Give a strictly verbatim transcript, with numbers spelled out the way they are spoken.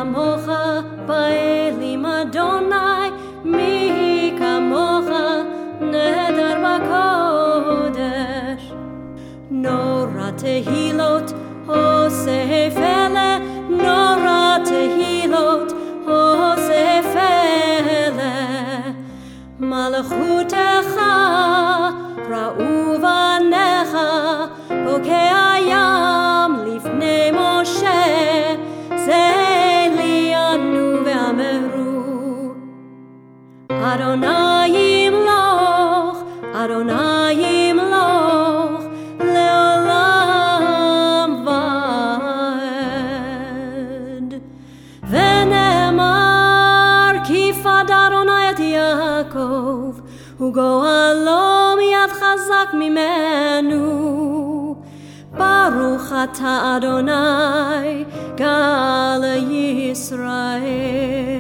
כמוך באלים אדוני, מי כמוך נהדר בקודש. נורא תהילות עושה פלא, נורא תהילות עושה פלא. מלכותך ראו בניך, בוקע ים לפני משה, זה ליאנו ואמרו. אדוני ימלוך, אדוני ימלוך, לעולם ועד. ונאמר כי פד אדוני את יעקב, וגואלו מיד חזק ממנו. ברוך אתה אדוני גאל ישראל.